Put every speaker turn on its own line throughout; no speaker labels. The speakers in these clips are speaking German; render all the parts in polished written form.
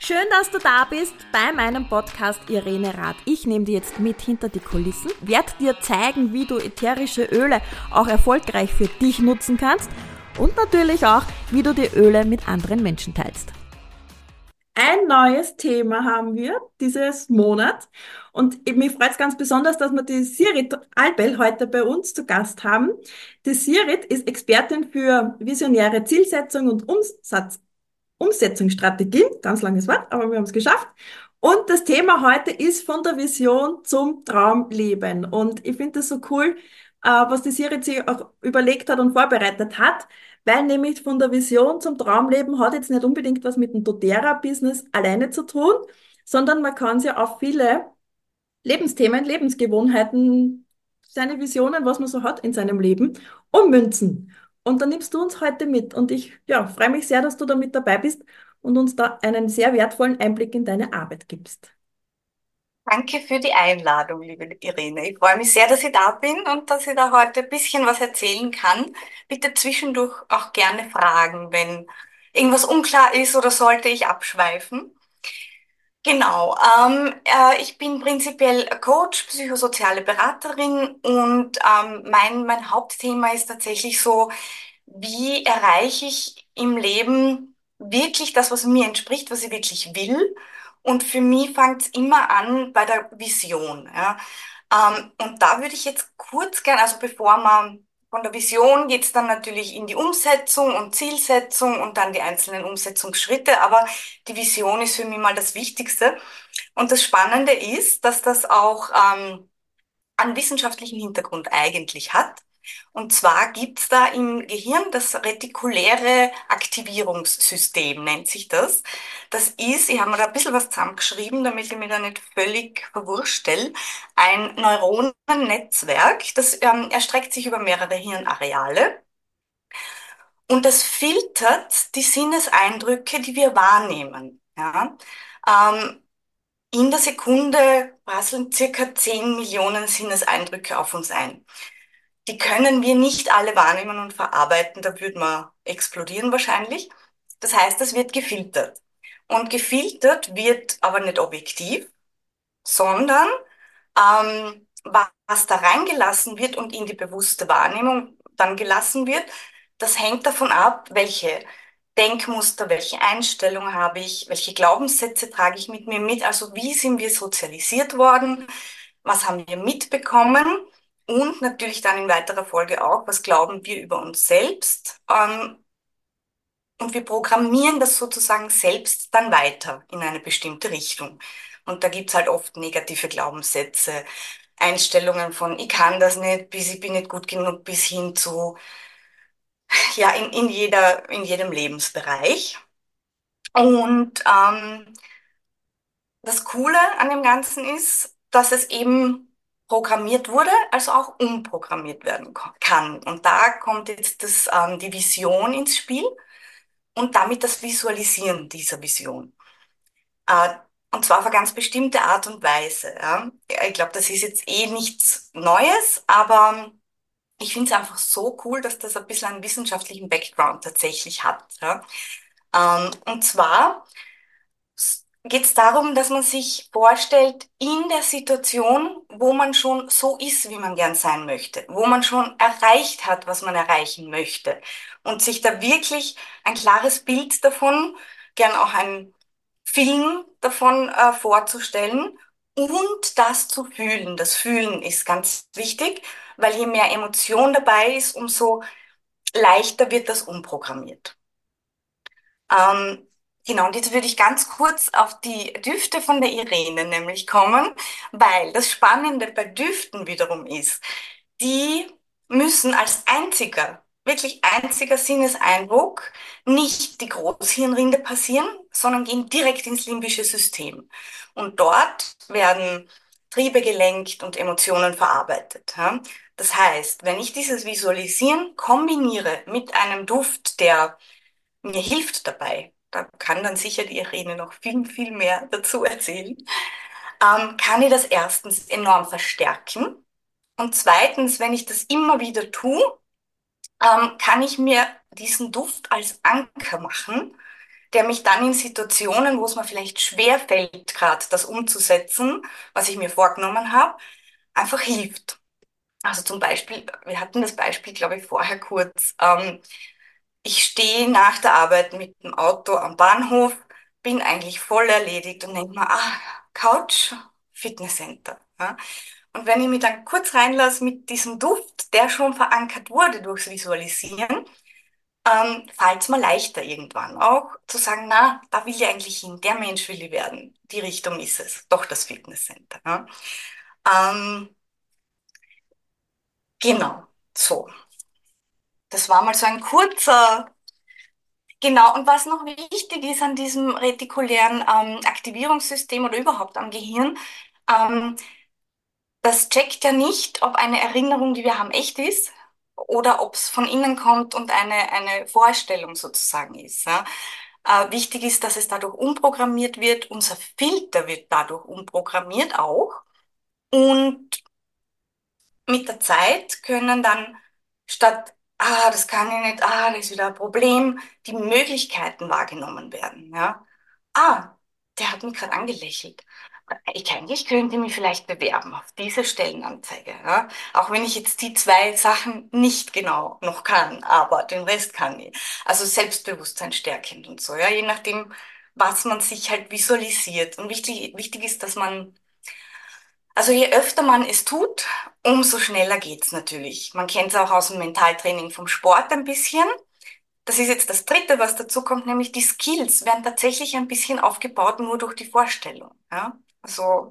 Schön, dass du da bist bei meinem Podcast Irene Rath. Ich nehme dir jetzt mit hinter die Kulissen, werde dir zeigen, wie du ätherische Öle auch erfolgreich für dich nutzen kannst und natürlich auch, wie du die Öle mit anderen Menschen teilst. Ein neues Thema haben wir dieses Monat und mich freut es ganz besonders, dass wir die Sirit Albel heute bei uns zu Gast haben. Die Sirit ist Expertin für visionäre Zielsetzung und Umsetzungsstrategien, ganz langes Wort, aber wir haben es geschafft. Und das Thema heute ist von der Vision zum Traumleben. Und ich finde das so cool, was die Sirit sich auch überlegt hat und vorbereitet hat, weil nämlich von der Vision zum Traumleben hat jetzt nicht unbedingt was mit dem doTERRA-Business alleine zu tun, sondern man kann sie auf viele Lebensthemen, Lebensgewohnheiten, seine Visionen, was man so hat in seinem Leben, ummünzen. Und da nimmst du uns heute mit. Und ich, ja, freue mich sehr, dass du da mit dabei bist und uns da einen sehr wertvollen Einblick in deine Arbeit gibst.
Danke für die Einladung, liebe Irene. Ich freue mich sehr, dass ich da bin und dass ich da heute ein bisschen was erzählen kann. Bitte zwischendurch auch gerne fragen, wenn irgendwas unklar ist oder sollte ich abschweifen. Genau, ich bin prinzipiell Coach, psychosoziale Beraterin und mein Hauptthema ist tatsächlich so, wie erreiche ich im Leben wirklich das, was mir entspricht, was ich wirklich will. Und für mich fängt es immer an bei der Vision. Ja. Und da würde ich jetzt kurz gern, also bevor man von der Vision geht es dann natürlich in die Umsetzung und Zielsetzung und dann die einzelnen Umsetzungsschritte, aber die Vision ist für mich mal das Wichtigste. Und das Spannende ist, dass das auch einen wissenschaftlichen Hintergrund eigentlich hat. Und zwar gibt's da im Gehirn das retikuläre Aktivierungssystem, nennt sich das. Das ist, ich habe mir da ein bisschen was zusammengeschrieben, damit ich mich da nicht völlig verwurstell, ein Neuronennetzwerk, das erstreckt sich über mehrere Hirnareale und das filtert die Sinneseindrücke, die wir wahrnehmen. Ja? Ähm, in der Sekunde prasseln circa 10 Millionen Sinneseindrücke auf uns ein. Die können wir nicht alle wahrnehmen und verarbeiten, da würden wir explodieren wahrscheinlich. Das heißt, es wird gefiltert. Und gefiltert wird aber nicht objektiv, sondern was da reingelassen wird und in die bewusste Wahrnehmung dann gelassen wird, das hängt davon ab, welche Denkmuster, welche Einstellung habe ich, welche Glaubenssätze trage ich mit mir mit, also wie sind wir sozialisiert worden, was haben wir mitbekommen und natürlich dann in weiterer Folge auch, was glauben wir über uns selbst. Und wir programmieren das sozusagen selbst dann weiter in eine bestimmte Richtung. Und da gibt's halt oft negative Glaubenssätze, Einstellungen von ich kann das nicht, bis ich bin nicht gut genug, bis hin zu, ja, in jedem Lebensbereich. Und das Coole an dem Ganzen ist, dass es eben programmiert wurde, also auch umprogrammiert werden kann. Und da kommt jetzt die Vision ins Spiel und damit das Visualisieren dieser Vision. Äh, und zwar auf eine ganz bestimmte Art und Weise. Ja. Ich glaube, das ist jetzt eh nichts Neues, aber ich finde es einfach so cool, dass das ein bisschen einen wissenschaftlichen Background tatsächlich hat. Ja. Und zwar geht es darum, dass man sich vorstellt, in der Situation, wo man schon so ist, wie man gern sein möchte, wo man schon erreicht hat, was man erreichen möchte und sich da wirklich ein klares Bild davon, gern auch ein Film davon vorzustellen und das zu fühlen. Das Fühlen ist ganz wichtig, weil je mehr Emotion dabei ist, umso leichter wird das umprogrammiert. Ähm, genau, und jetzt würde ich ganz kurz auf die Düfte von der Irene nämlich kommen, weil das Spannende bei Düften wiederum ist, die müssen als einziger, wirklich einziger Sinneseindruck nicht die Großhirnrinde passieren, sondern gehen direkt ins limbische System. Und dort werden Triebe gelenkt und Emotionen verarbeitet. Ja? Das heißt, wenn ich dieses Visualisieren kombiniere mit einem Duft, der mir hilft dabei, da kann dann sicher die Irene noch viel, viel mehr dazu erzählen, kann ich das erstens enorm verstärken. Und zweitens, wenn ich das immer wieder tue, kann ich mir diesen Duft als Anker machen, der mich dann in Situationen, wo es mir vielleicht schwer fällt, gerade das umzusetzen, was ich mir vorgenommen habe, einfach hilft. Also zum Beispiel, wir hatten das Beispiel, glaube ich, vorher kurz. Ich stehe nach der Arbeit mit dem Auto am Bahnhof, bin eigentlich voll erledigt und denke mir, Couch, Fitnesscenter. Ja? Und wenn ich mich dann kurz reinlasse mit diesem Duft, der schon verankert wurde durchs Visualisieren, fällt es mir leichter irgendwann auch zu sagen, na, da will ich eigentlich hin, der Mensch will ich werden. Die Richtung ist es, doch das Fitnesscenter. Ja? Ähm, genau, so. Das war mal so ein kurzer. Genau, und was noch wichtig ist an diesem retikulären Aktivierungssystem oder überhaupt am Gehirn, ähm, das checkt ja nicht, ob eine Erinnerung, die wir haben, echt ist oder ob es von innen kommt und eine Vorstellung sozusagen ist. Ja? Wichtig ist, dass es dadurch umprogrammiert wird. Unser Filter wird dadurch umprogrammiert auch. Und mit der Zeit können dann statt, das kann ich nicht, da ist wieder ein Problem, die Möglichkeiten wahrgenommen werden. Ja? Ah, der hat mich gerade angelächelt. Eigentlich könnte ich mich vielleicht bewerben auf diese Stellenanzeige. Ja? Auch wenn ich jetzt die zwei Sachen nicht genau noch kann, aber den Rest kann ich. Also Selbstbewusstsein stärkend und so, ja, je nachdem, was man sich halt visualisiert. Und wichtig ist, dass man also je öfter man es tut, umso schneller geht's natürlich. Man kennt es auch aus dem Mentaltraining vom Sport ein bisschen. Das ist jetzt das Dritte, was dazu kommt, nämlich die Skills werden tatsächlich ein bisschen aufgebaut nur durch die Vorstellung. Ja? Also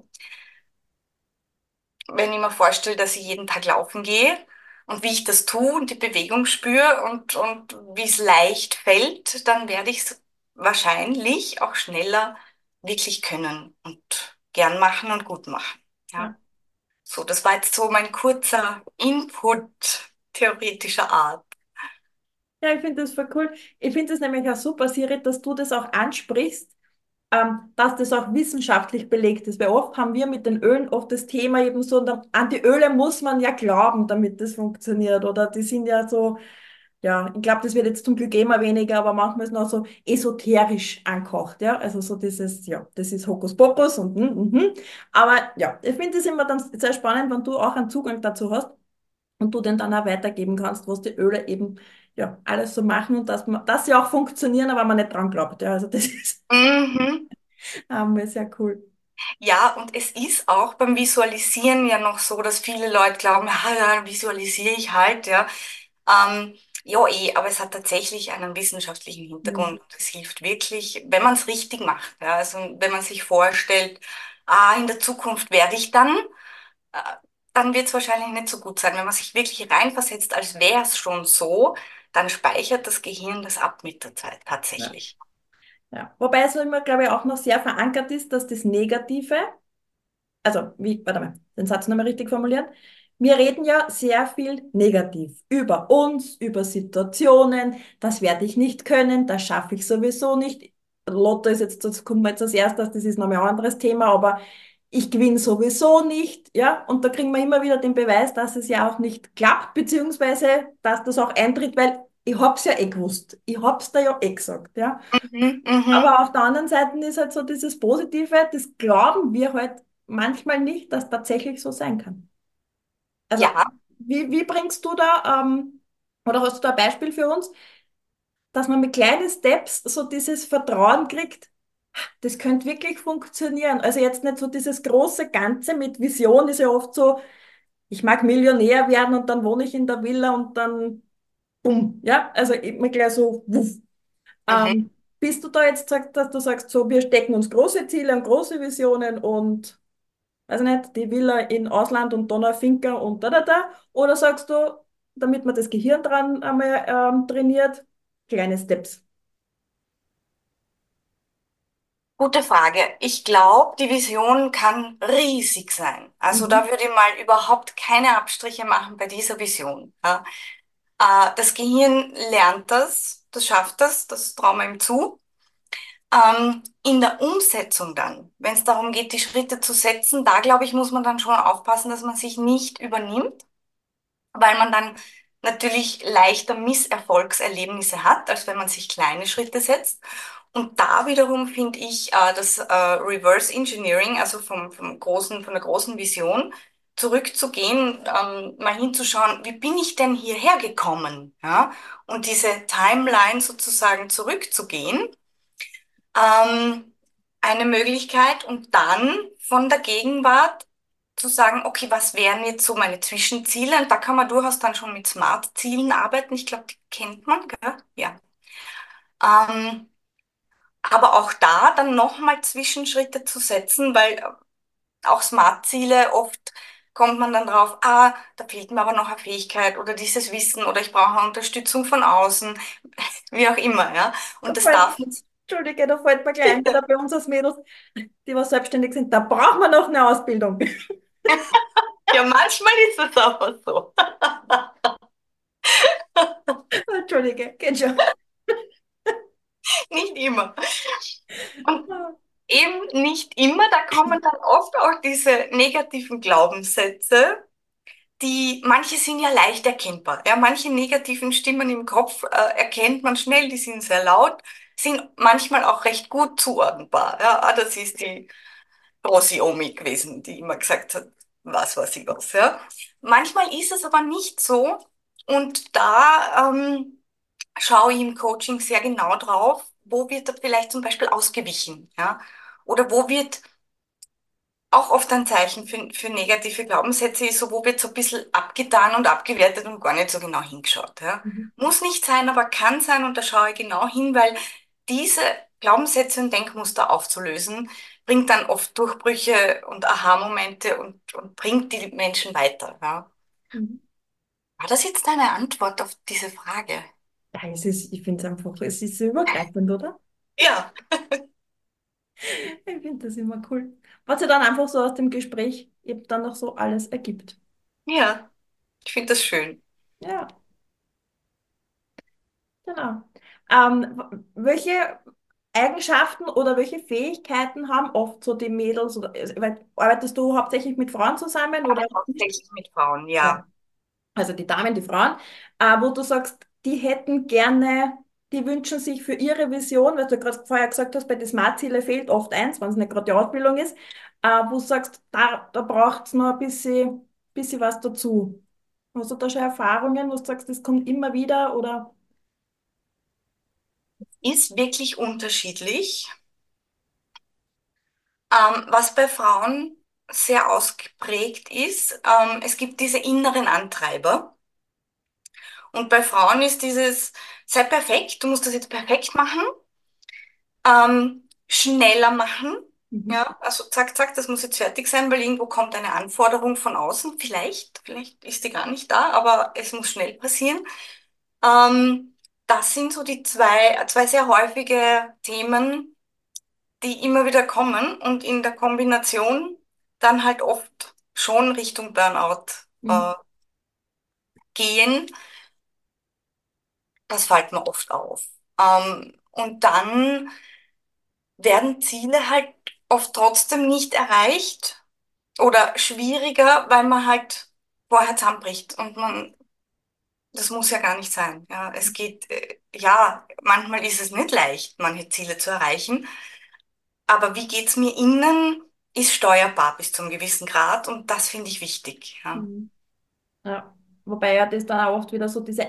wenn ich mir vorstelle, dass ich jeden Tag laufen gehe und wie ich das tue und die Bewegung spüre und wie es leicht fällt, dann werde ich es wahrscheinlich auch schneller wirklich können und gern machen und gut machen. Ja.
Ja.
So, das war jetzt so mein kurzer Input theoretischer Art.
Ja, ich finde das voll cool. Ich finde es nämlich auch super, Siri, dass du das auch ansprichst, dass das auch wissenschaftlich belegt ist. Weil oft haben wir mit den Ölen oft das Thema eben so, an die Öle muss man ja glauben, damit das funktioniert. Oder die sind ja so, ja, ich glaube, das wird jetzt zum Glück immer weniger, aber manchmal ist es noch so esoterisch angekocht, ja. Also so dieses, ja, das ist Hokuspokus und. Aber ja, ich finde es immer dann sehr spannend, wenn du auch einen Zugang dazu hast und du den dann auch weitergeben kannst, was die Öle eben ja alles so machen und dass sie auch funktionieren, aber man nicht dran glaubt. Ja, also das ist
Mhm.
sehr cool.
Ja, und es ist auch beim Visualisieren ja noch so, dass viele Leute glauben, ja, dann visualisiere ich halt, ja. Ja, aber es hat tatsächlich einen wissenschaftlichen
Mhm.
Hintergrund. Es hilft wirklich, wenn man es richtig macht. Ja. Also wenn man sich vorstellt, in der Zukunft werde ich äh, dann wird es wahrscheinlich nicht so gut sein. Wenn man sich wirklich reinversetzt, als wäre es schon so, dann speichert das Gehirn das ab mit der Zeit
Ja.
tatsächlich.
Ja. Wobei es immer, glaube ich, auch noch sehr verankert ist, dass das Negative, also wie, warte mal, den Satz nochmal richtig formulieren. Wir reden ja sehr viel negativ über uns, über Situationen, das werde ich nicht können, das schaffe ich sowieso nicht. Lotto ist jetzt, das kommt mir jetzt als erstes, das ist nochmal ein anderes Thema, aber ich gewinne sowieso nicht, ja, und da kriegen wir immer wieder den Beweis, dass es ja auch nicht klappt, beziehungsweise, dass das auch eintritt, weil ich hab's ja eh gewusst, ich hab's da ja eh gesagt, ja.
Mhm, mhm.
Aber auf der anderen Seite ist halt so dieses Positive, das glauben wir halt manchmal nicht, dass tatsächlich so sein kann. Also,
Ja,
wie bringst du da, oder hast du da ein Beispiel für uns, dass man mit kleinen Steps so dieses Vertrauen kriegt, das könnte wirklich funktionieren. Also jetzt nicht so dieses große Ganze mit Vision ist ja oft so, ich mag Millionär werden und dann wohne ich in der Villa und dann bumm, ja, also immer gleich so, wuff.
mhm.
Bist du da jetzt sagt, dass du sagst, so, wir stecken uns große Ziele und große Visionen und, weiß ich nicht, die Villa in Ausland und Donaufinca und da? Oder sagst du, damit man das Gehirn dran einmal trainiert, kleine Steps?
Gute Frage. Ich glaube, die Vision kann riesig sein. Also da
Mhm.
würde ich mal überhaupt keine Abstriche machen bei dieser Vision. Ja. Das Gehirn lernt das schafft das trauen wir ihm zu. In der Umsetzung dann, wenn es darum geht, die Schritte zu setzen, da glaube ich, muss man dann schon aufpassen, dass man sich nicht übernimmt, weil man dann natürlich leichter Misserfolgserlebnisse hat, als wenn man sich kleine Schritte setzt. Und da wiederum finde ich das Reverse Engineering, also von der großen Vision, zurückzugehen, mal hinzuschauen, wie bin ich denn hierher gekommen? Ja? Und diese Timeline sozusagen zurückzugehen, ähm, eine Möglichkeit und dann von der Gegenwart zu sagen, okay, was wären jetzt so meine Zwischenziele? Und da kann man durchaus dann schon mit Smart-Zielen arbeiten. Ich glaube, die kennt man, gell? Ja. Ähm, aber auch da dann nochmal Zwischenschritte zu setzen, weil auch Smart-Ziele oft kommt man dann drauf, da fehlt mir aber noch eine Fähigkeit oder dieses Wissen oder ich brauche Unterstützung von außen, wie auch immer, ja.
Da
Und das
fällt,
darf nicht.
Entschuldige, da fällt mir gleich ein, da bei uns als Mädels, die was selbstständig sind, da braucht man noch eine Ausbildung.
Ja, manchmal ist es aber so.
Entschuldige, geht schon.
Nicht immer. Und eben nicht immer, da kommen dann oft auch diese negativen Glaubenssätze, die, manche sind ja leicht erkennbar. Ja, manche negativen Stimmen im Kopf erkennt man schnell, die sind sehr laut, sind manchmal auch recht gut zuordnbar. Ja, das ist die große Omi gewesen, die immer gesagt hat, was weiß ich was. Ja. Manchmal ist es aber nicht so und da schaue ich im Coaching sehr genau drauf, wo wird da vielleicht zum Beispiel ausgewichen, ja, oder wo wird auch oft ein Zeichen für negative Glaubenssätze ist, so wo wird so ein bisschen abgetan und abgewertet und gar nicht so genau hingeschaut. Ja.
Mhm.
Muss nicht sein, aber kann sein und da schaue ich genau hin, weil diese Glaubenssätze und Denkmuster aufzulösen, bringt dann oft Durchbrüche und Aha-Momente und bringt die Menschen weiter. Ja.
Mhm.
War das jetzt deine Antwort auf diese Frage?
Ja, ich finde es einfach, es ist so übergreifend, oder?
Ja,
Ich finde das immer cool. Was sich dann einfach so aus dem Gespräch eben dann noch so alles ergibt.
ja, ich finde das schön.
Ja, genau. Welche Eigenschaften oder welche Fähigkeiten haben oft so die Mädels? Oder, arbeitest du hauptsächlich mit Frauen zusammen oder nicht?
Hauptsächlich mit Frauen,
Ja.
ja.
Also die Damen, die Frauen, wo du sagst, die hätten gerne, die wünschen sich für ihre Vision, weil du gerade vorher gesagt hast, bei den Smart-Zielen fehlt oft eins, wenn es nicht gerade die Ausbildung ist, wo du sagst, da braucht es noch ein bisschen was dazu. Hast du da schon Erfahrungen, wo du sagst, das kommt immer wieder oder?
Ist wirklich unterschiedlich. Was bei Frauen sehr ausgeprägt ist, es gibt diese inneren Antreiber. Und bei Frauen ist dieses, sei perfekt, du musst das jetzt perfekt machen, schneller machen.
Mhm.
Ja, also zack, zack, das muss jetzt fertig sein, weil irgendwo kommt eine Anforderung von außen. Vielleicht ist die gar nicht da, aber es muss schnell passieren. Ähm, Das sind so die zwei sehr häufige Themen, die immer wieder kommen und in der Kombination dann halt oft schon Richtung Burnout
Mhm.
gehen. Das fällt mir oft auf. Und dann werden Ziele halt oft trotzdem nicht erreicht oder schwieriger, weil man halt vorher zusammenbricht und das muss ja gar nicht sein. Ja, es geht, ja, manchmal ist es nicht leicht, manche Ziele zu erreichen, aber wie geht's mir innen, ist steuerbar bis zum gewissen Grad und das finde ich wichtig. Ja.
Mhm. Ja. Wobei ja das dann auch oft wieder so diese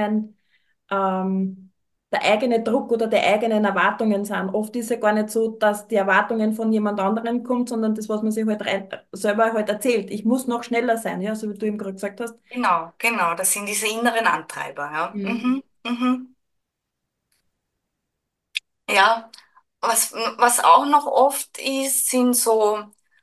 der eigene Druck oder die eigenen Erwartungen sind. Oft ist ja gar nicht so, dass die Erwartungen von jemand anderem kommt, sondern das, was man sich halt selber halt erzählt. Ich muss noch schneller sein, ja, so wie du eben gerade gesagt hast.
Genau, genau, das sind diese inneren Antreiber. Ja.
Mhm.
Mhm, mhm. Ja, was auch noch oft ist, sind so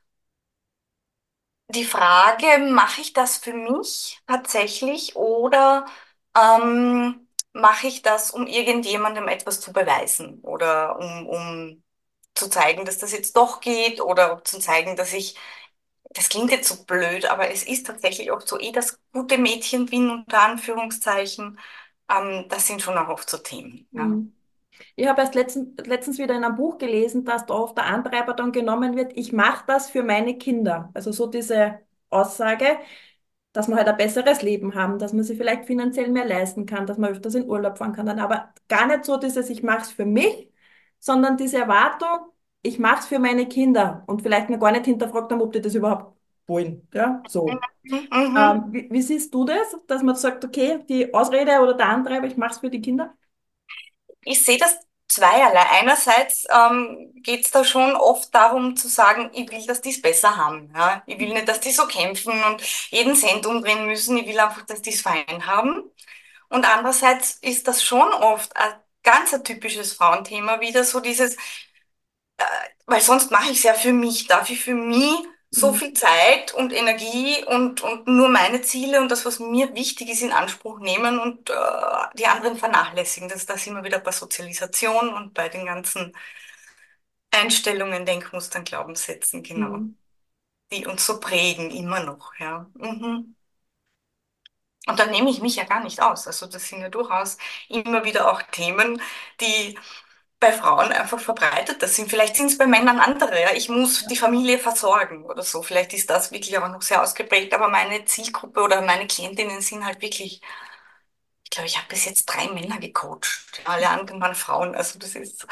die Frage, mache ich das für mich tatsächlich oder mache ich das, um irgendjemandem etwas zu beweisen oder um zu zeigen, dass das jetzt doch geht oder um zu zeigen, dass ich, das klingt jetzt so blöd, aber es ist tatsächlich oft so, das gute Mädchen bin, unter Anführungszeichen, das sind schon auch oft so Themen. Ja.
Mhm. Ich habe erst letztens wieder in einem Buch gelesen, dass da oft der Antreiber dann genommen wird, ich mache das für meine Kinder. Also so diese Aussage, dass man halt ein besseres Leben haben, dass man sich vielleicht finanziell mehr leisten kann, dass man öfters in Urlaub fahren kann, dann aber gar nicht so dieses, ich mache es für mich, sondern diese Erwartung, ich mache es für meine Kinder und vielleicht mir gar nicht hinterfragt haben, ob die das überhaupt wollen. Ja, so.
Mhm. Mhm.
Wie siehst du das, dass man sagt, okay, die Ausrede oder der Antreiber, ich mache es für die Kinder?
Ich sehe das zweierlei. Einerseits geht es da schon oft darum zu sagen, ich will, dass die es besser haben. Ja? Ich will nicht, dass die so kämpfen und jeden Cent umdrehen müssen. Ich will einfach, dass die es fein haben. Und andererseits ist das schon oft ein typisches Frauenthema wieder, so dieses, weil sonst mache ich es ja für mich, darf ich für mich so
Mhm.
viel Zeit und Energie und nur meine Ziele und das, was mir wichtig ist, in Anspruch nehmen und die anderen vernachlässigen. Da sind wir wieder bei Sozialisation und bei den ganzen Einstellungen, Denkmustern, Glaubenssätzen, genau,
Mhm.
die uns so prägen, immer noch, ja. Mhm. Und da nehme ich mich ja gar nicht aus. Also das sind ja durchaus immer wieder auch Themen, die bei Frauen einfach verbreiteter sind. Vielleicht sind es bei Männern andere. Ja? Ich muss die Familie versorgen oder so. Vielleicht ist das wirklich auch noch sehr ausgeprägt. Aber meine Zielgruppe oder meine Klientinnen sind halt wirklich, ich glaube, ich habe bis jetzt 3 Männer gecoacht. Alle anderen waren Frauen. Also das ist.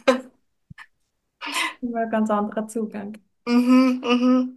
Immer ein ganz anderer Zugang.
Mhm, mhm.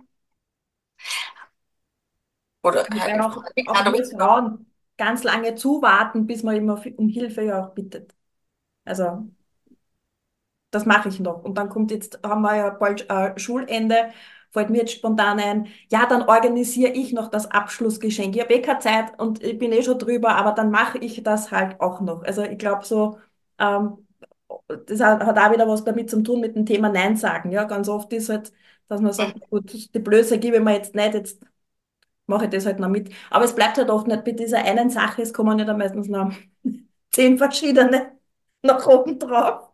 Oder
Wobei auch
aber
wir
ich glaube,
Frauen ganz lange zuwarten, bis man immer um Hilfe ja auch bittet. Also, das mache ich noch. Und dann kommt jetzt, haben wir ja bald Schulende, fällt mir jetzt spontan ein, ja, dann organisiere ich noch das Abschlussgeschenk. Ich habe eh keine Zeit und ich bin eh schon drüber, aber dann mache ich das halt auch noch. Also ich glaube so, ähm, das hat auch wieder was damit zu tun mit dem Thema Nein sagen. Ja, ganz oft ist halt, dass man sagt, gut, die Blöße gebe ich mir jetzt nicht, jetzt mache ich das halt noch mit. Aber es bleibt halt oft nicht bei dieser einen Sache, es kommen ja dann meistens noch 10 verschiedene nach oben drauf.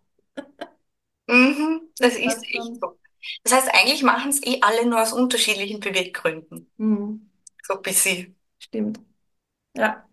das
Das
ist
passt
echt
dann.
so. Das heißt, eigentlich machen es eh alle nur aus unterschiedlichen Beweggründen.
Hm,
So ein bisschen.
stimmt. Ja,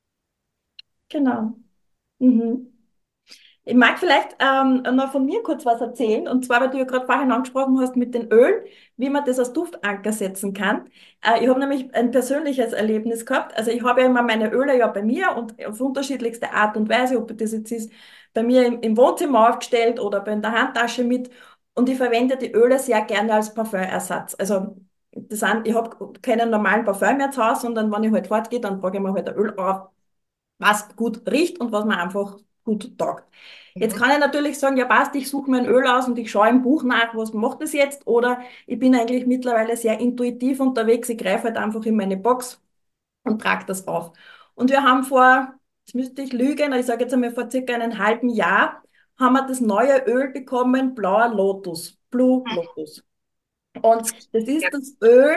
genau. Mhm. Ich mag vielleicht noch von mir kurz was erzählen, und zwar, weil du ja gerade vorhin angesprochen hast mit den Ölen, wie man das als Duftanker setzen kann. Ich habe nämlich ein persönliches Erlebnis gehabt. Also ich habe ja immer meine Öle ja bei mir und auf unterschiedlichste Art und Weise, ob das jetzt ist, bei mir im Wohnzimmer aufgestellt oder in der Handtasche mit. Und ich verwende die Öle sehr gerne als Parfümersatz. Also ich habe keinen normalen Parfüm mehr zu Hause, sondern wenn ich halt fortgehe, dann trage ich mir halt ein Öl auf, was gut riecht und was mir einfach gut taugt. Jetzt
Mhm.
kann ich natürlich sagen, ja passt, ich suche mir ein Öl aus und ich schaue im Buch nach, was macht das jetzt? Oder ich bin eigentlich mittlerweile sehr intuitiv unterwegs, ich greife halt einfach in meine Box und trage das auf. Und wir haben jetzt müsste ich lügen, ich sage jetzt einmal vor circa einem halben Jahr, haben wir das neue Öl bekommen, Blauer Lotus, Blue Lotus. Und das
Ja.
ist das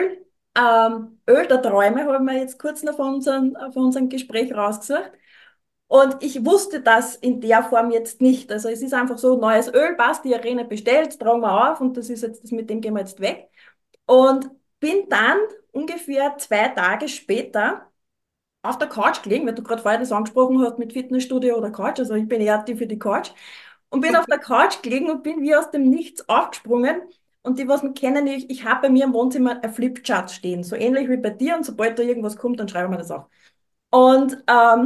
Öl der Träume, haben wir jetzt kurz noch von unserem Gespräch rausgesucht. Und ich wusste das in der Form jetzt nicht. Also es ist einfach so, neues Öl, passt, die Arena bestellt, tragen wir auf und das ist jetzt, mit dem gehen wir jetzt weg. Und bin dann ungefähr 2 Tage später auf der Couch gelegen, weil du gerade vorher das angesprochen hast mit Fitnessstudio oder Couch, also ich bin eher die für die Couch, und bin auf der Couch gelegen und bin wie aus dem Nichts aufgesprungen. Und die, was mich kennen, ich habe bei mir im Wohnzimmer ein Flipchart stehen, so ähnlich wie bei dir, und sobald da irgendwas kommt, dann schreiben wir das auf. Und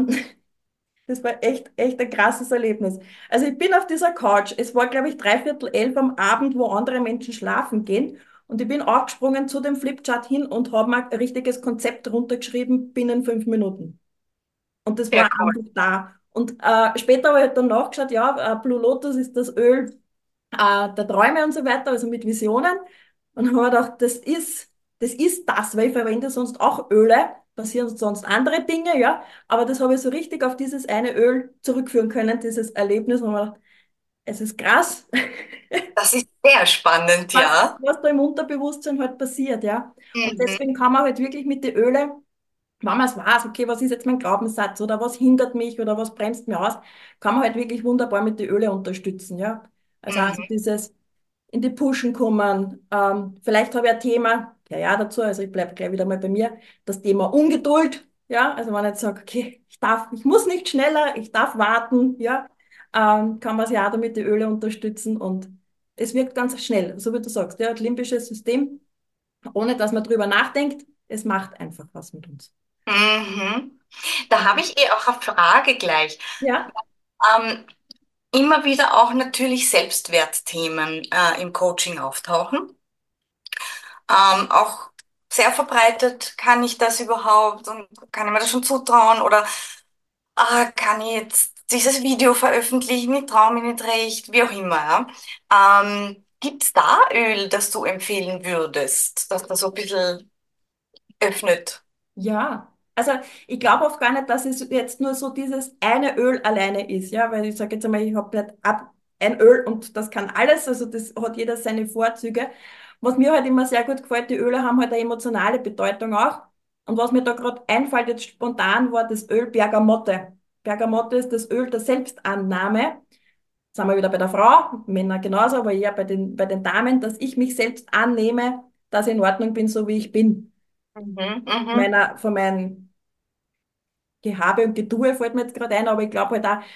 das war echt ein krasses Erlebnis. Also ich bin auf dieser Couch. Es war, glaube ich, 10:45 am Abend, wo andere Menschen schlafen gehen. Und ich bin aufgesprungen zu dem Flipchart hin und habe mir ein richtiges Konzept runtergeschrieben binnen 5 Minuten. Und das
Sehr
war
cool.
einfach da. Und später habe ich halt dann nachgeschaut, ja, Blue Lotus ist das Öl der Träume und so weiter, also mit Visionen. Und habe mir gedacht, das ist das, weil ich verwende sonst auch Öle, passieren sonst andere Dinge, ja. Aber das habe ich so richtig auf dieses eine Öl zurückführen können, dieses Erlebnis. Und habe mir gedacht, es ist krass,
Das ist sehr spannend, ja.
was da im Unterbewusstsein halt passiert, ja. Und
Mhm.
deswegen kann man halt wirklich mit den Öle, wenn man es weiß, okay, was ist jetzt mein Glaubenssatz oder was hindert mich oder was bremst mir aus, kann man halt wirklich wunderbar mit den Öle unterstützen, ja. Also
Mhm.
dieses in die Pushen kommen. Vielleicht habe ich ein Thema, ja, dazu, also ich bleibe gleich wieder mal bei mir, das Thema Ungeduld, ja, also wenn ich jetzt sage, okay, ich muss nicht schneller, ich darf warten, ja, kann man sich auch damit die Öle unterstützen und es wirkt ganz schnell, so wie du sagst, ja, das limbische System, ohne dass man drüber nachdenkt, es macht einfach was mit uns.
Mhm. Da habe ich eh auch eine Frage gleich.
Ja.
Ähm, immer wieder auch natürlich Selbstwertthemen im Coaching auftauchen. Auch sehr verbreitet, kann ich das überhaupt und kann ich mir das schon zutrauen oder kann ich jetzt dieses Video veröffentlichen, ich traue mich nicht recht, wie auch immer. Ja. Gibt's da Öl, das du empfehlen würdest, das da so ein bisschen öffnet?
Ja, also ich glaube oft gar nicht, dass es jetzt nur so dieses eine Öl alleine ist, ja, weil ich sage jetzt einmal, ich habe nicht ein Öl und das kann alles, also das hat jeder seine Vorzüge. Was mir halt immer sehr gut gefällt, die Öle haben halt eine emotionale Bedeutung auch. Und was mir da gerade einfällt jetzt spontan, war das Öl Bergamotte. Bergamotte ist das Öl der Selbstannahme. Sind wir wieder bei der Frau, Männer genauso, aber eher bei den Damen, dass ich mich selbst annehme, dass ich in Ordnung bin, so wie ich bin.
Mhm, mhm,
Von meinen Gehabe und Getue fällt mir jetzt gerade ein, aber ich glaube halt auch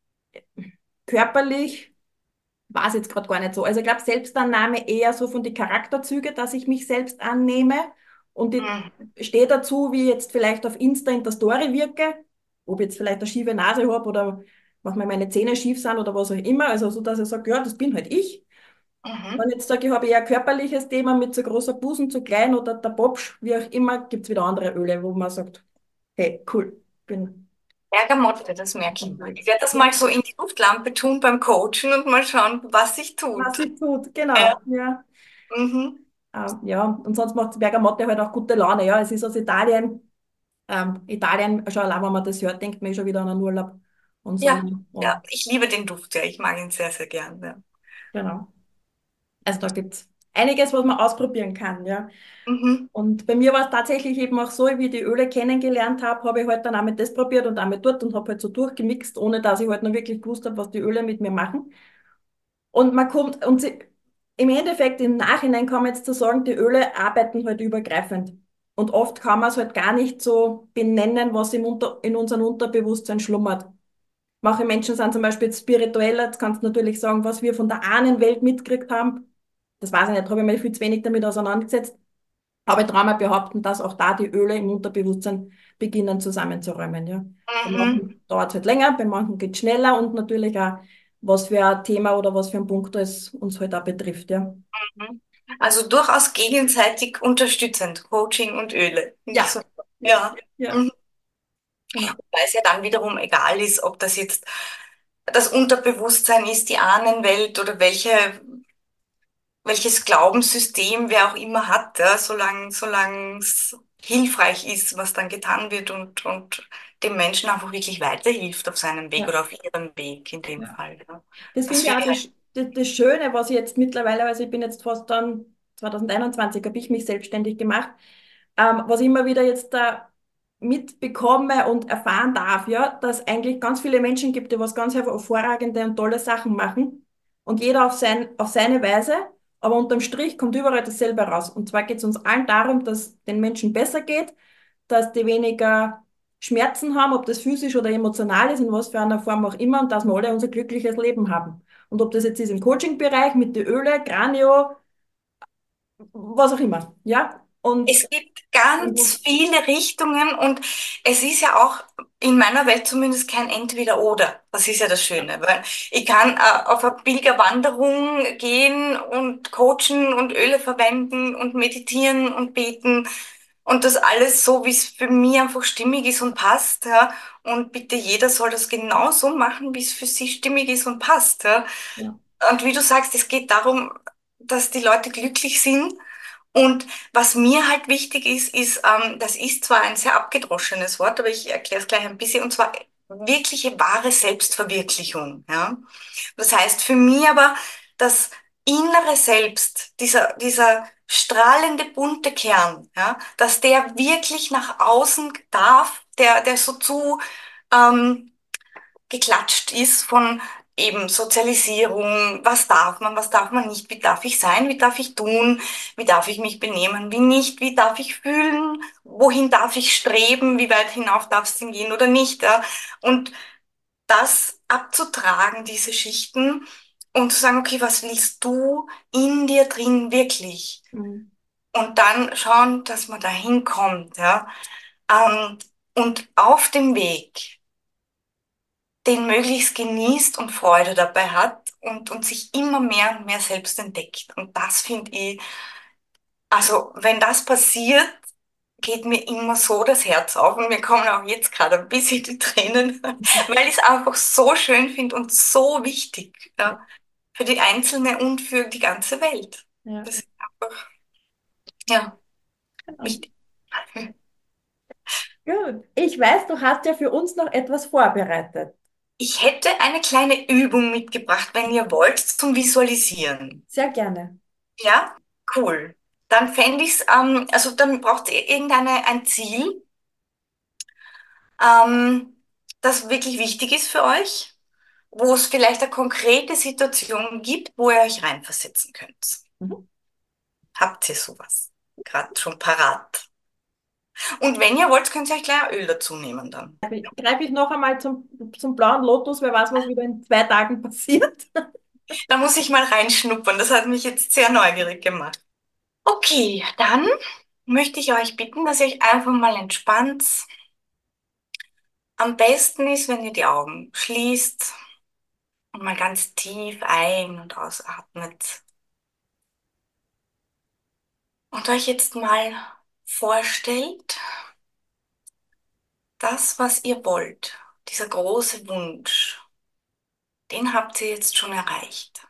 körperlich war es jetzt gerade gar nicht so. Also ich glaube Selbstannahme eher so von den Charakterzügen, dass ich mich selbst annehme und ich
mhm,
stehe dazu, wie ich jetzt vielleicht auf Insta in der Story wirke, ob ich jetzt vielleicht eine schiefe Nase habe oder manchmal meine Zähne schief sind oder was auch immer. Also so, dass ich sage, ja, das bin halt ich.
mhm.
Wenn ich jetzt sage, ich habe eher ein körperliches Thema mit zu großer Busen, zu klein oder der Popsch, wie auch immer, gibt es wieder andere Öle, wo man sagt, hey, cool, bin
Bergamotte, das merke ich mal. Ich
unterwegs.
werde das mal
Ja.
so in die Luftlampe tun beim Coachen und mal schauen, was sich
Was
tut.
sie tut,
Ja.
genau. Ja,
Mhm.
ja. Und sonst macht Bergamotte halt auch gute Laune. Ja, es ist aus Italien. Italien, schon allein, wenn man das hört, denkt man eh schon wieder an einen Urlaub und
Ja,
Sonne.
ja,
Und
ich liebe den Duft, ja, ich mag ihn sehr, sehr gern. Ja.
genau. Also da gibt's einiges, was man ausprobieren kann, ja.
Mhm.
Und bei mir war es tatsächlich eben auch so, wie ich die Öle kennengelernt habe ich halt dann auch mit das probiert und auch mit dort und habe halt so durchgemixt, ohne dass ich halt noch wirklich gewusst habe, was die Öle mit mir machen. Und man kommt, im Endeffekt im Nachhinein kann man jetzt so sagen, die Öle arbeiten halt übergreifend. Und oft kann man es halt gar nicht so benennen, was in unserem Unterbewusstsein schlummert. Manche Menschen sind zum Beispiel jetzt spiritueller, jetzt kannst du natürlich sagen, was wir von der Ahnenwelt mitgekriegt haben. Das weiß ich nicht, habe ich mir viel zu wenig damit auseinandergesetzt. Aber ich traue mir behaupten, dass auch da die Öle im Unterbewusstsein beginnen zusammenzuräumen. Ja. Bei
Mhm.
manchen dauert es halt länger, bei manchen geht es schneller und natürlich auch, was für ein Thema oder was für ein Punkt es uns halt auch betrifft. Ja,
Mhm. Also durchaus gegenseitig unterstützend, Coaching und Öle. Finde ich
ja,
super.
ja,
Ja.
ja,
Mhm.
genau.
Weil es ja dann wiederum egal ist, ob das jetzt das Unterbewusstsein ist, die Ahnenwelt oder welches Glaubenssystem wer auch immer hat, ja, solange es hilfreich ist, was dann getan wird und dem Menschen einfach wirklich weiterhilft auf seinem Weg
Ja,
oder auf ihrem Weg in dem
ja.
Fall. Ja.
Das
Das
finde ich
finde
auch
ich halt.
das Schöne, was ich jetzt mittlerweile, also ich bin jetzt fast dann 2021, habe ich mich selbstständig gemacht, was ich immer wieder jetzt da mitbekomme und erfahren darf, ja, dass eigentlich ganz viele Menschen gibt, die was ganz hervorragende und tolle Sachen machen und jeder auf seine Weise, aber unterm Strich kommt überall dasselbe raus. Und zwar geht es uns allen darum, dass den Menschen besser geht, dass die weniger Schmerzen haben, ob das physisch oder emotional ist, in was für einer Form auch immer, und dass wir alle unser glückliches Leben haben. Und ob das jetzt ist im Coaching-Bereich mit den Öle, Kranio, was auch immer, ja?
Es gibt ganz viele Richtungen und es ist ja auch in meiner Welt zumindest kein Entweder-Oder. Das ist ja das Schöne, weil ich kann auf eine Pilgerwanderung gehen und coachen und Öle verwenden und meditieren und beten und das alles so, wie es für mich einfach stimmig ist und passt, ja. Und bitte jeder soll das genauso machen, wie es für sie stimmig ist und passt, ja.
Ja,
Und wie du sagst, es geht darum, dass die Leute glücklich sind. Und was mir halt wichtig ist, das ist zwar ein sehr abgedroschenes Wort, aber ich erkläre es gleich ein bisschen, und zwar wirkliche wahre Selbstverwirklichung. Ja? Das heißt für mich aber, das innere Selbst, dieser strahlende bunte Kern, ja, dass der wirklich nach außen darf, der so ähm, geklatscht ist von eben Sozialisierung, was darf man nicht, wie darf ich sein, wie darf ich tun, wie darf ich mich benehmen, wie nicht, wie darf ich fühlen, wohin darf ich streben, wie weit hinauf darf es denn gehen oder nicht. Ja? Und das abzutragen, diese Schichten, und zu sagen, okay, was willst du in dir drin wirklich?
mhm.
Und dann schauen, dass man da hinkommt, ja. Und auf dem Weg den möglichst genießt und Freude dabei hat und sich immer mehr und mehr selbst entdeckt. Und das finde ich, also wenn das passiert, geht mir immer so das Herz auf und mir kommen auch jetzt gerade ein bisschen die Tränen, weil ich es einfach so schön finde und so wichtig, ja, für die Einzelne und für die ganze Welt.
Ja,
Das ist einfach, ja,
genau.
wichtig.
Gut. Ich weiß, du hast ja für uns noch etwas vorbereitet.
Ich hätte eine kleine Übung mitgebracht, wenn ihr wollt, zum Visualisieren.
Sehr gerne.
Ja, cool. Dann fände ich es, also dann braucht ihr ein Ziel, das wirklich wichtig ist für euch, wo es vielleicht eine konkrete Situation gibt, wo ihr euch reinversetzen könnt.
Mhm.
Habt ihr sowas? Gerade schon parat. Und wenn ihr wollt, könnt ihr euch gleich Öl dazu nehmen dann.
Greife ich noch einmal zum blauen Lotus, wer weiß, was wieder in 2 Tagen passiert.
Da muss ich mal reinschnuppern. Das hat mich jetzt sehr neugierig gemacht. Okay, dann möchte ich euch bitten, dass ihr euch einfach mal entspannt. Am besten ist, wenn ihr die Augen schließt und mal ganz tief ein- und ausatmet. Und euch jetzt mal vorstellt, das, was ihr wollt, dieser große Wunsch, den habt ihr jetzt schon erreicht.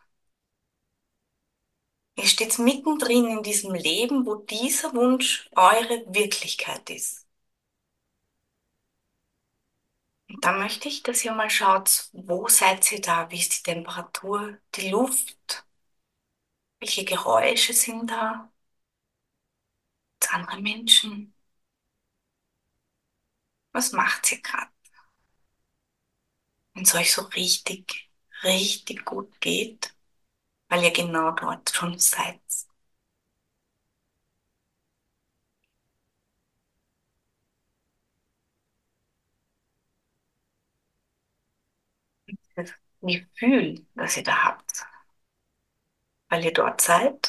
Ihr steht mittendrin in diesem Leben, wo dieser Wunsch eure Wirklichkeit ist. Und da möchte ich, dass ihr mal schaut, wo seid ihr da? Wie ist die Temperatur, die Luft? Welche Geräusche sind da? Andere Menschen? Was macht ihr gerade? Wenn es euch so richtig, richtig gut geht, weil ihr genau dort schon seid. Das Gefühl, das ihr da habt, weil ihr dort seid,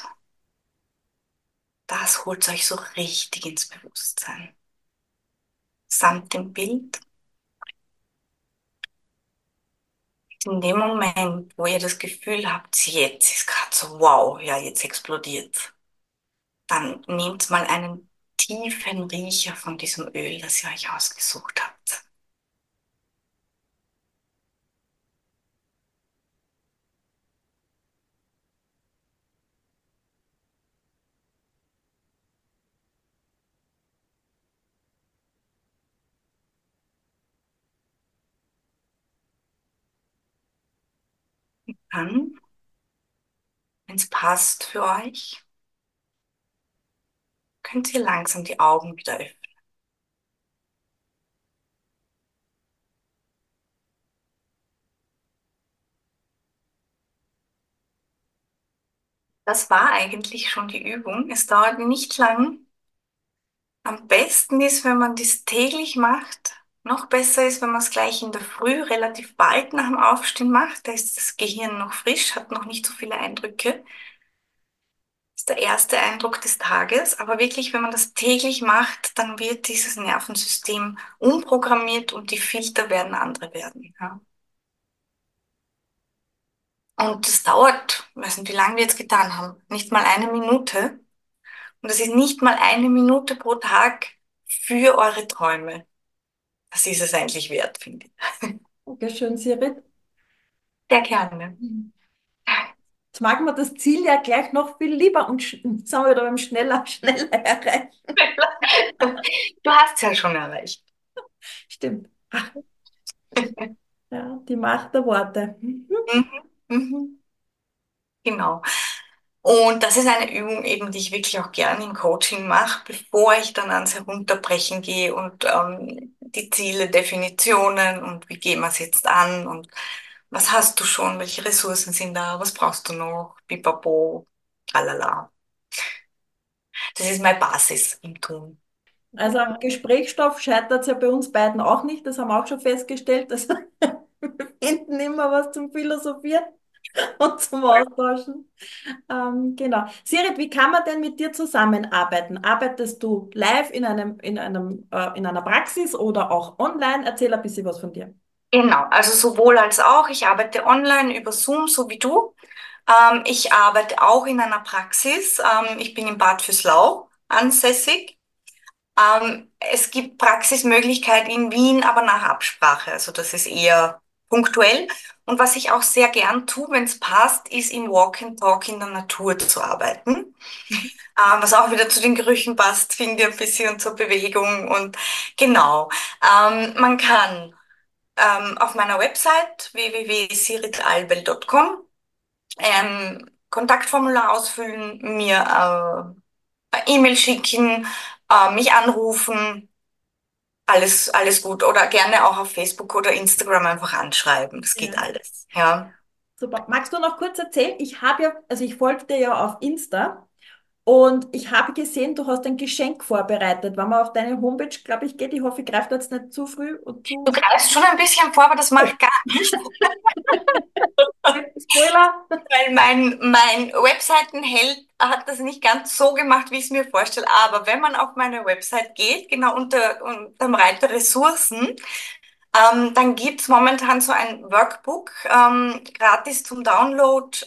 das holt euch so richtig ins Bewusstsein. Samt dem Bild, in dem Moment, wo ihr das Gefühl habt, jetzt ist gerade so, wow, ja, jetzt explodiert, dann nehmt mal einen tiefen Riecher von diesem Öl, das ihr euch ausgesucht habt. Dann, wenn es passt für euch, könnt ihr langsam die Augen wieder öffnen. Das war eigentlich schon die Übung. Es dauert nicht lang. Am besten ist, wenn man das täglich macht. Noch besser ist, wenn man es gleich in der Früh relativ bald nach dem Aufstehen macht. Da ist das Gehirn noch frisch, hat noch nicht so viele Eindrücke. Das ist der erste Eindruck des Tages. Aber wirklich, wenn man das täglich macht, dann wird dieses Nervensystem umprogrammiert und die Filter werden andere werden. Ja. Und das dauert, ich weiß nicht, wie lange wir jetzt getan haben, nicht mal eine Minute. Und das ist nicht mal eine Minute pro Tag für eure Träume. Das ist es eigentlich wert, finde ich.
Dankeschön, Sirit.
Sehr gerne.
Jetzt mag man das Ziel ja gleich noch viel lieber und sind wir wieder beim schneller erreichen.
Du hast es ja schon erreicht.
Stimmt. Ja, die Macht der Worte. Mhm.
Mhm. Mhm. Genau. Und das ist eine Übung eben, die ich wirklich auch gerne im Coaching mache, bevor ich dann ans Herunterbrechen gehe und die Ziele, Definitionen und wie gehen wir es jetzt an und was hast du schon, welche Ressourcen sind da, was brauchst du noch, pipapo, tralala. Das ist meine Basis im Tun.
Also am Gesprächsstoff scheitert es ja bei uns beiden auch nicht. Das haben wir auch schon festgestellt. Also wir finden immer was zum Philosophieren und zum Austauschen. Genau. Sirit, wie kann man denn mit dir zusammenarbeiten? Arbeitest du live in einer Praxis oder auch online? Erzähl ein bisschen was von dir.
Genau, also sowohl als auch. Ich arbeite online über Zoom, so wie du. Ich arbeite auch in einer Praxis. Ich bin in Bad Füßlau ansässig. Es gibt Praxismöglichkeit in Wien, aber nach Absprache. Also das ist eher punktuell. Und was ich auch sehr gern tue, wenn es passt, ist im Walk and Talk in der Natur zu arbeiten.
Mhm.
Was auch wieder zu den Gerüchen passt, finde ich ein bisschen und zur Bewegung. Und genau, man kann auf meiner Website www.siritalbel.com Kontaktformular ausfüllen, mir E-Mail schicken, mich anrufen, alles gut. Oder gerne auch auf Facebook oder Instagram einfach anschreiben. Das geht
Ja.
alles. Ja.
Super. Magst du noch kurz erzählen? Ich habe ja, also ich folge dir ja auf Insta und ich habe gesehen, du hast ein Geschenk vorbereitet. Wenn man auf deine Homepage, glaube ich, geht, ich hoffe, ich greife da jetzt nicht zu früh und
Du
zu.
greifst schon ein bisschen vor, aber das macht gar nichts.
Spoiler.
Weil mein Webseitenheld hat das nicht ganz so gemacht, wie ich es mir vorstelle. Aber wenn man auf meine Website geht, genau unter dem Reiter Ressourcen, dann gibt's momentan so ein Workbook, gratis zum Download,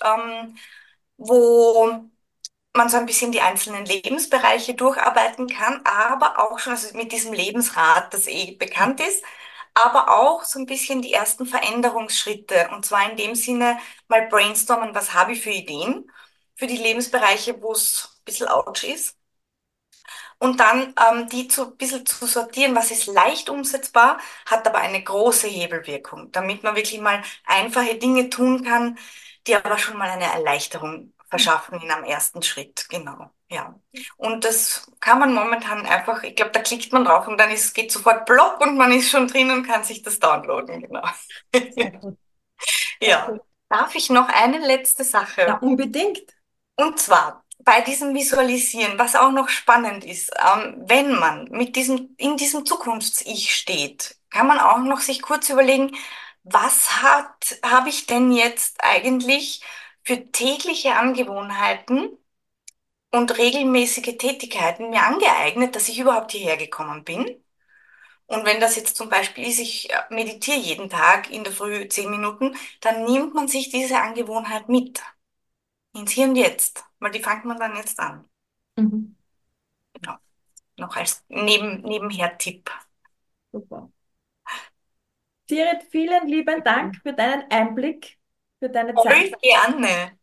wo man so ein bisschen die einzelnen Lebensbereiche durcharbeiten kann, aber auch schon also mit diesem Lebensrad, das eh bekannt ist, aber auch so ein bisschen die ersten Veränderungsschritte. Und zwar in dem Sinne mal brainstormen, was habe ich für Ideen für die Lebensbereiche, wo es ein bisschen ouch ist. Und dann die ein bisschen zu sortieren, was ist leicht umsetzbar, hat aber eine große Hebelwirkung, damit man wirklich mal einfache Dinge tun kann, die aber schon mal eine Erleichterung verschaffen in einem ersten Schritt. Genau, ja. Und das kann man momentan einfach, ich glaube, da klickt man drauf und dann geht sofort plopp und man ist schon drin und kann sich das downloaden. Genau.
Sehr gut, sehr
Ja.
cool.
Darf ich noch eine letzte
Ja,
Sache?
unbedingt.
Und zwar bei diesem Visualisieren, was auch noch spannend ist, wenn man in diesem Zukunfts-Ich steht, kann man auch noch sich kurz überlegen, habe ich denn jetzt eigentlich für tägliche Angewohnheiten und regelmäßige Tätigkeiten mir angeeignet, dass ich überhaupt hierher gekommen bin? Und wenn das jetzt zum Beispiel ist, ich meditiere jeden Tag in der Früh 10 Minuten, dann nimmt man sich diese Angewohnheit mit. Ins Hier und Jetzt, weil die fängt man dann jetzt an.
Mhm.
Genau. Noch als Nebenher-Tipp.
Super. Sirit, vielen lieben Dank für deinen Einblick, für deine Zeit.
Voll gerne.